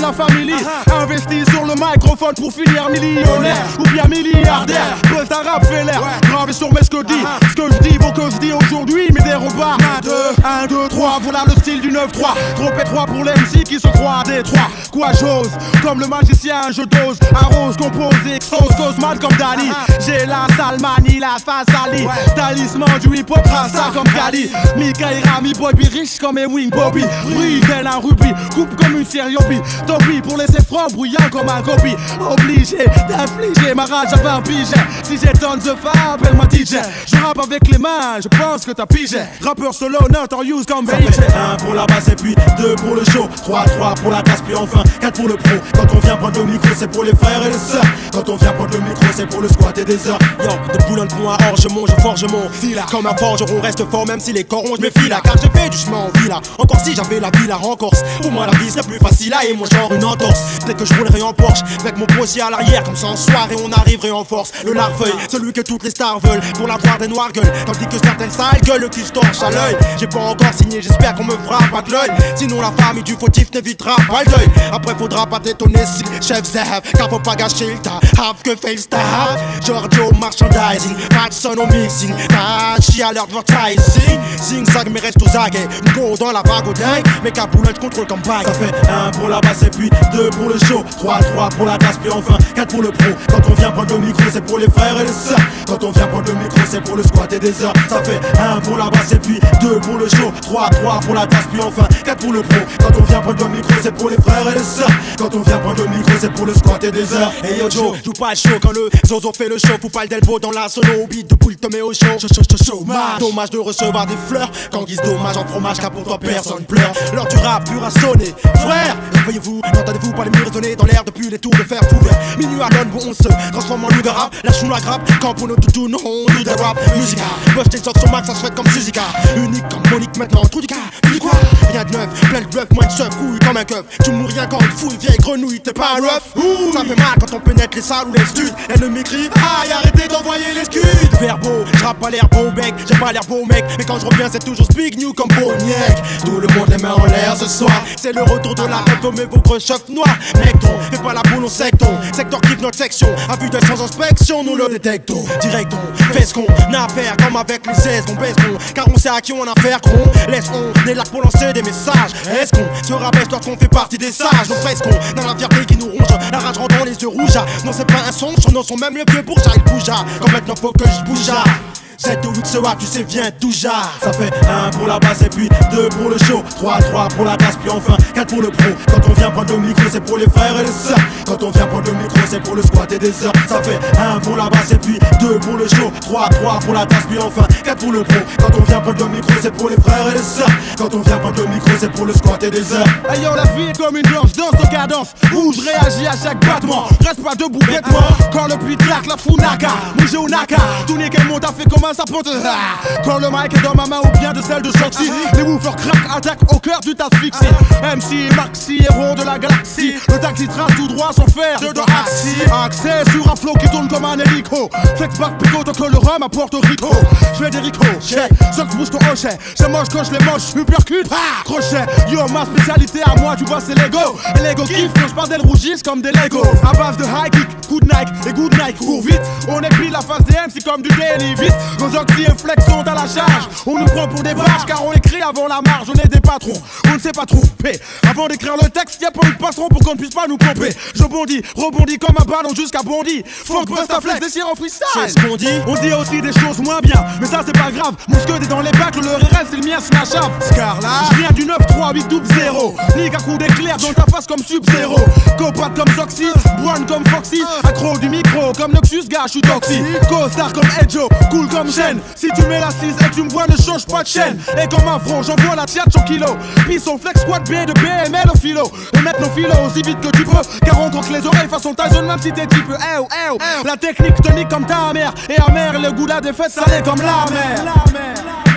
la famille. Investi sur le microphone pour finir millionnaire ou bien milliardaire. Buzz d'un rap fait l'air, gravé sur mes ce que je dis. Ce que je dis vaut que je dis aujourd'hui, mais des repas. 1, 2, 3, voilà le style du 9-3. Trop étroit pour l'MC qui se croit à Détroit. Quoi j'ose, comme le magicien je dose. Arrose, compose, expose, cause mal comme Dali. J'ai la Salmanie, la face Ali. Talisman du hip-hop, rasta comme Kali. Mika et Rami, boy, riche comme Ewing Bobby. Brille tel un rubis, coupe comme une série hobby. Tant pis pour laisser franc, bruyant comme un copie. Obligé d'infliger ma rage à 20 piges. Si j'ai tonnes de femmes, appelle-moi DJ. Je rappe avec les mains, je pense que t'as pigé. Rappeur solo, notorious comme Baby. 1 pour la basse et puis 2 pour le show. 3 pour la casse puis enfin 4 pour le pro. Quand on vient prendre le micro c'est pour les frères et les sœurs. Quand on vient prendre le micro c'est pour le squat et des heures. Yo, de Boulogne-Pont à Orgemont, je forge mon fila. Comme un forgeron reste fort même si les corons je me file. Car j'ai fait du chemin en villa. Encore si j'avais la villa en Corse. Pour moi la vie serait plus facile et moi genre une entorse. Dès que je roulerai en Porsche avec mon bossier à l'arrière. Comme ça en soirée on arriverait en force. Le larfeuille, celui que toutes les stars veulent. Pour l'avoir des noirs gueules. Tandis que certaines sales gueules qui se torchent à l'œil. J'ai pas encore signé, j'espère qu'on me fera pas de l'œil. Sinon la famille du fautif n'évitera pas le deuil. Après faudra pas t'étonner si chef Zahav. Car faut pas gâcher le tas. Have que face to have. Giorgio merchandising. Patson au mixing. Tachi à l'advertising. Zing zag mais reste aux aguets. Go dans la vague au dingue. Mais qu'à Boulogne contrôle comme bague. Ça fait 1 pour la basse et puis 2 pour le show. 3 pour la casse puis enfin 4 pour le pro. Quand on vient prendre le micro c'est pour les frères et les sœurs. Quand on vient prendre le micro c'est pour le squat et des heures. Ça fait 1 pour la basse et puis 2 pour le show. 3 pour la casse puis enfin 4 pour le pro. Quand on vient prendre le micro c'est pour les frères et les sœurs. Quand on vient prendre le micro c'est pour le squat et des heures. Et yo Joe, joue pas le show quand le Zozo fait le show. Faut pas le delbo dans la sono. Au beat de boule te met au show. Dommage de recevoir des fleurs. Quand guise dommage en fromage car pour toi personne pleure. L'heure du rap pur a sonné. Frère, réveillez-vous, n'entendez-vous pas les murs résonner dans l'air depuis les tours de fer couverts. Minuit à l'onde où on se transforme en loup de rap. Lâchons la grappe, quand pour nos toutous nous on do des rap. Musica, Buff tes sur Max, ça se fait comme Suzica. Unique comme Monique maintenant, tout du cas. Tu dis quoi? Rien de neuf, plein de bluff, moins de chef, couille comme un keuf. Tu mourrais encore une fouille, vieille grenouille, t'es pas un rough. Ça fait mal quand on pénètre les salles ou les studs. Ennemis crient, aïe, arrêtez d'envoyer les scuds. Verbo, j'rappe pas l'air beau bec, j'ai pas l'air beau mec. Mais quand je reviens, c'est toujours speak new comme Boniek. Tout le monde les mains en l'air ce soir. C'est le retour de la tête, mais vos gros chefs noirs. Necton, fais pas la boule, on secton. Secteur kiffe notre section. Un but de sans inspection, nous le détectons. Directon, fais ce qu'on a à faire comme avec les 16 qu'on baisse bon. Car on sait à qui on a affaire, qu'on laisse on est là pour lancer des messages. Est-ce qu'on se rabaisse lorsqu'on fait partie des sages? Donc presque on dans la fierté qui nous ronge. La rage rentre dans les yeux rouges. Non c'est pas un son, son nom sont même le vieux bourgeat. Il bougea, comme maintenant faut que je bouge. 7 ou 8 soirs, tu sais, viens tout jar. Ça fait 1 pour la basse et puis 2 pour le show. 3 pour la casse puis enfin 4 pour le pro. Quand on vient prendre le micro c'est pour les frères et les sœurs. Quand on vient prendre le micro c'est pour le squat et des heures. Ça fait 1 pour la basse et puis 2 pour le show. 3 pour la casse puis enfin 4 pour le pro. Quand on vient prendre le micro c'est pour les frères et les sœurs. Quand on vient prendre le micro c'est pour le squat et des heures. Hey yo, la vie est comme une danse, danse de cadence. Bouge, réagis à chaque battement. Reste pas debout, bêtement. Quand le puits claque, la funaka. Mouge ou naka. Tout n'est qu'un monde a fait comme un sapin. Quand le mic est dans ma main ou bien de celle de Shoxy. Les woofers crack, attaquent au cœur du tas fixé. MC et Maxi, héros de la galaxie. Le taxi trace tout droit sans faire de axi. Accès sur un flow qui tourne comme un hélico. Flex back pico, tant que le rhum à Porto Rico. Je fais des ricochets, Zox bouge ton hochet. C'est moche, coche les moches, uppercut, crochet. Yo, ma spécialité à moi, tu vois, c'est l'ego. Et l'ego kiffe quand je parle d'elles rougissent comme des Lego. À base de high kick, coup de Nike et good Nike, cours vite. On épile la face des MC comme du daily vite. Nos oxy et flex sont à la charge. On nous prend pour des vaches car on écrit avant la marge. On est des patrons, on ne sait pas tromper. Avant d'écrire le texte, y'a pas eu de patron pour qu'on ne puisse pas nous couper. Je bondis, rebondis comme un ballon jusqu'à Bondy. Funk, Busta Flex, déchire en freestyle. C'est ce qu'on dit. On dit aussi des choses moins bien, mais ça c'est pas grave. Mon scud est dans les bacs, le RS c'est le mien, c'est ma chave. Scarla, je viens du 9-3, 8 double 0. Nique à coup d'éclair dans ta face comme Sub-Zero. Copat comme Zoxy, Brown comme Foxy. Accro du micro comme Noxus, gars, je suis toxy. Co-star comme Edjo, cool comme Shen. Si tu mets la 6 et tu me vois, ne change pas de chaîne. Et comme un front, j'envoie la tiate sur kilo. Puis son flex squat B de BML au philo. Et mettre nos filos aussi vite que tu peux. Car on troque les oreilles façon Tyson, même si t'es type La technique tonique comme ta mère. Et amère, le goût de la défaite salé comme la mer.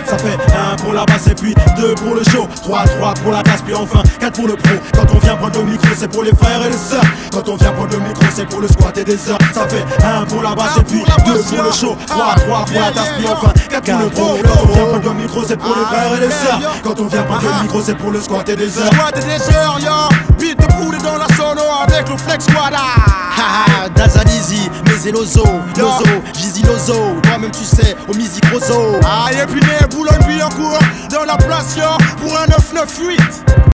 Ça fait 1 pour la basse et puis 2 pour le show, 3 pour la casse puis enfin 4 pour le pro. Quand on vient prendre le micro c'est pour les frères et les sœurs. Quand on vient prendre le micro c'est pour le squat et des heures. Ça fait 1 pour la basse et puis 2 pour le show, 3 pour la tasse puis enfin 4 pour le pro. Quand on vient prendre le micro c'est pour les frères et les sœurs. Quand on vient prendre le micro c'est pour le squat et des heures. Squat et des heures, yo. Beat de poudre dans la sono avec le flex squad. Haha, Dazalizi, mais Lozo, Gizi Lozo, toi-même tu sais, au Misi Grosso. Aïe, et puis les Boulogne-Billancourt dans la place, yo, pour un 998.